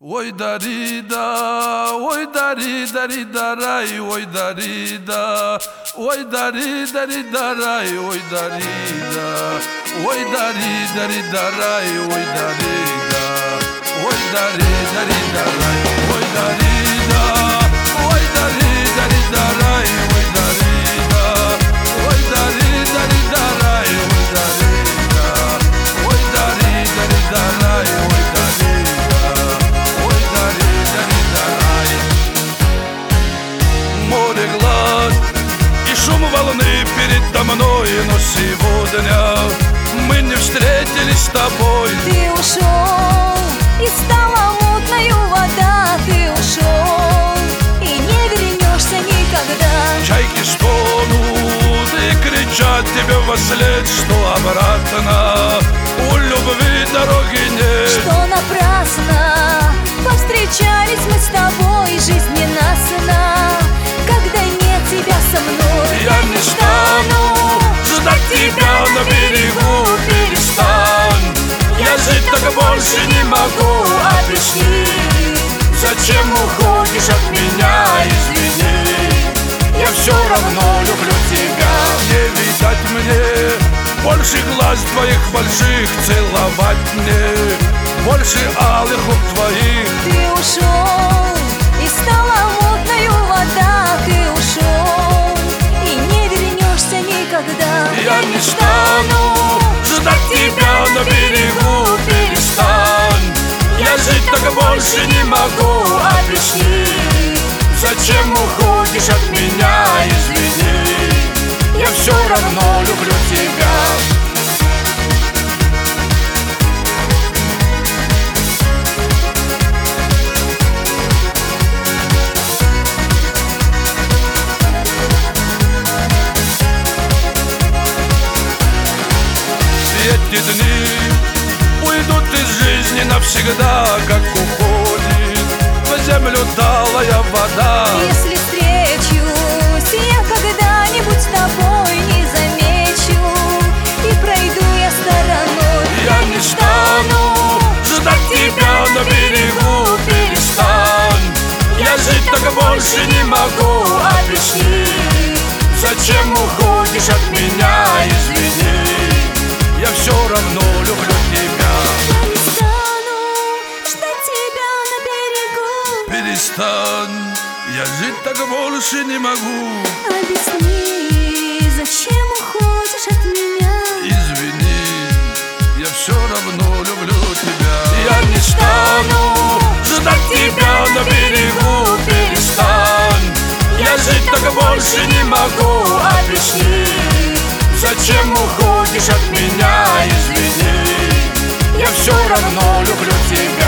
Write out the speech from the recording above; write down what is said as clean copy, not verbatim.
Ой, дарида, ой, дарида, рай, ой, дарида, ой, дарида, рай, ой, дарида, ой, дарида, рай, ой, дарида, ой, дарида, рай, ой, дарида, ой, дарида, рай, ой, дарида, ой, дарида, рай, ой, дарида, ой, дарида, рай, ой, дарида. Море глаз и шум волны передо мной, но сегодня мы не встретились с тобой. Ты ушел, и стала мутною вода. Ты ушел, и не вернешься никогда. Чайки стонут и кричат тебе вослед, что обратно у любви дороги нет. Что напрасно повстречались мы с тобой, жизнь ненастна, когда нет тебя со мной. Я не стану ждать тебя на берегу, перестань. Я жить так больше не могу, объясни, зачем уходишь от меня, извини. Я все равно люблю тебя. Не видать мне больше глаз твоих больших, целовать мне больше алых губ твоих. Ты ушел, и стала мутною вода. Ты ушел, и не вернешься никогда. Я не стану ждать тебя на берегу, перестань. Я жить так больше не могу, объясни, зачем уходишь от меня, извини. Я все равно люблю тебя. Эти дни уйдут из жизни навсегда, как уходит в землю талая вода. Если встречусь я когда-нибудь с тобой, не замечу и пройду я стороной. Я не стану ждать тебя на берегу, перестань. Я жить так больше не могу, объясни, зачем уходишь от меня, извини. Я все равно люблю тебя. Я не стану ждать тебя на берегу. Перестань, я жить так больше не могу. Объясни, зачем уходишь от меня. Извини, я все равно люблю тебя. Я не стану ждать тебя на берегу, перестань. Я жить так больше не могу, объясни, зачем уходишь от меня, извини. Я все равно люблю тебя.